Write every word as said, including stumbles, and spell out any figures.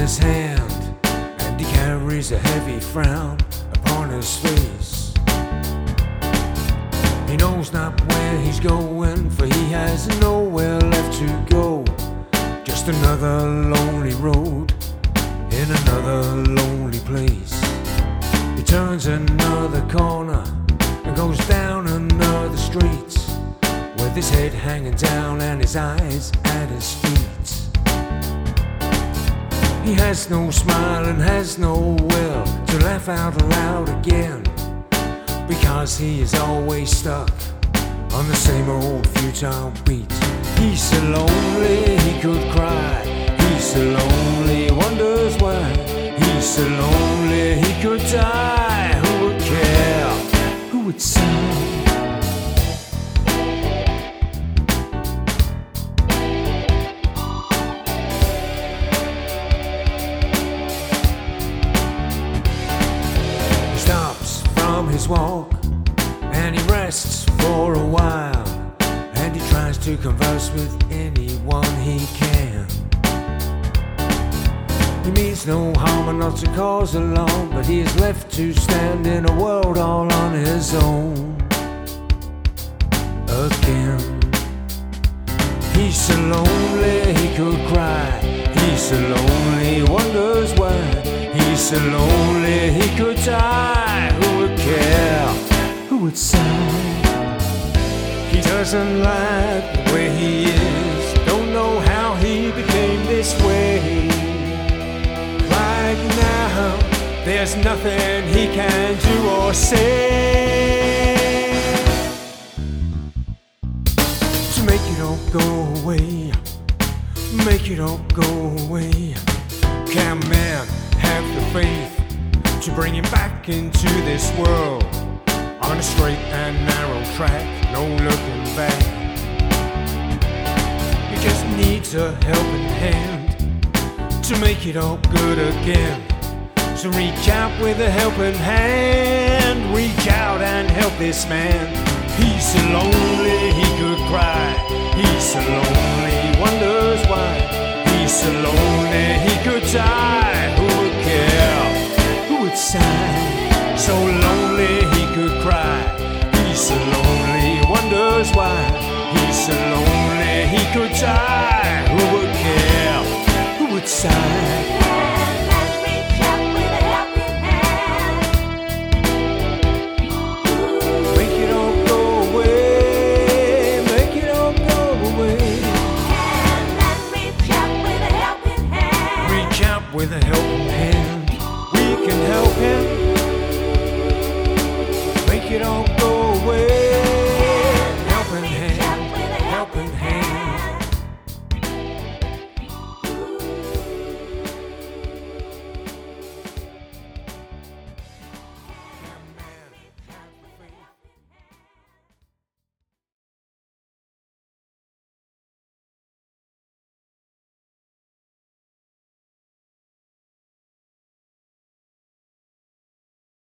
his hand, and he carries a heavy frown upon his face. He knows not where he's going, for he has nowhere left to go. Just another lonely road in another lonely place. He turns another corner and goes down another street, with his head hanging down and his eyes at his feet. He has no smile and has no will to laugh out loud again, because he is always stuck on the same old futile beat. He's so lonely he could cry, he's so lonely, wonders why. He's so lonely he could die. Who would care? Who would sigh? His walk and he rests for a while, and he tries to converse with anyone he can. He means no harm and not to cause alarm, but he is left to stand in a world all on his own again. He's so lonely he could cry, he's so lonely, wonders why. He's so lonely he could die. Who would care? Who would sigh? He doesn't like the way he is, don't know how he became this way. Right now, there's nothing he can do or say to make it all go away, make it all go away. Can man have the faith to bring him back into this world on a straight and narrow track, no looking back? He just needs a helping hand to make it all good again. So reach out with a helping hand, reach out and help this man. He's so lonely he could cry, he's so lonely, wonders why. He's so lonely he could die. Who would care? Who would sigh? So lonely he could cry, he's so lonely, wonders why. He's so lonely he could die. Who would care? Who would sigh?